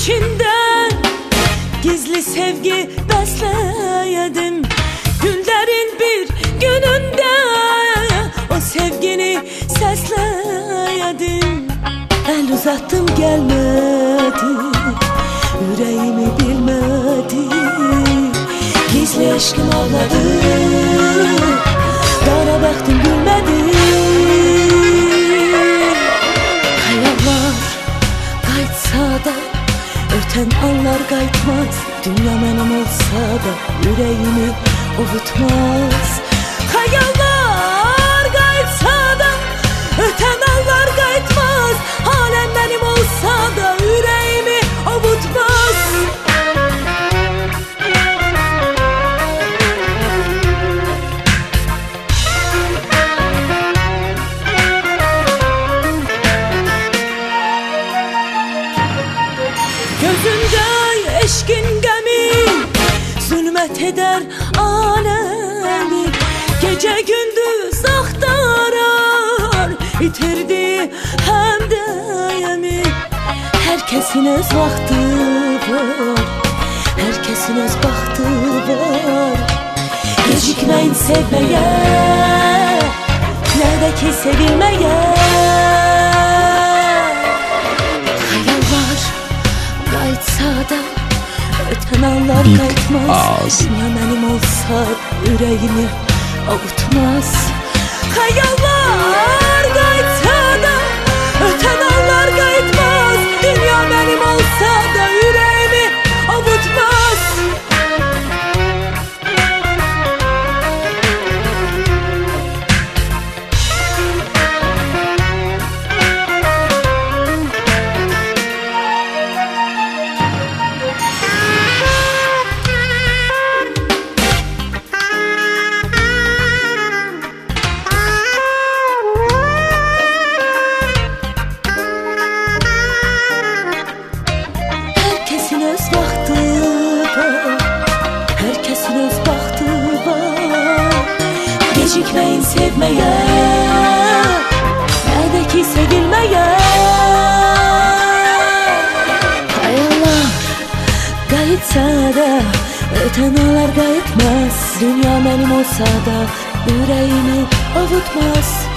içinden gizli sevgi besleyedim. Günlerin bir gününde o sevgini sesleyedim. El uzattım gelmedi, yüreğimi bilmedi. Gizli aşkım ağladı, kara baktım gülmedi. Hayallar kaytsa da öten anlar kaytmaz. Dünya benim olsa da yüreğimi ovutmaz. Hayallar kaytsa da öten anlar kaytmaz. Alem benim olsa da yüreğimi ovutmaz. Gözünde eşkin gemi zulmet eder alemi. Gece gündüz aktarar, yitirdi hem deyemi. Herkesin öz vakti var, herkesin öz bahtı var. Gecikmeyin sevmeye, ne de ki sevilmeye. Kaytsa da öten anlar kaytmaz. Dünya benim olsa yüreğimi avutmaz. Hayallar kaytsa da öten anlar kaytmaz. Dünya benim olsa da yüreğimi avutmaz. Herkesin öz bahtı var. Gecikmeyin sevmeye, ne de ki sevilmeye. Hayallar kayıtsa da öten anlar kayıtmaz. Dünya benim olsa da yüreğimi avutmaz.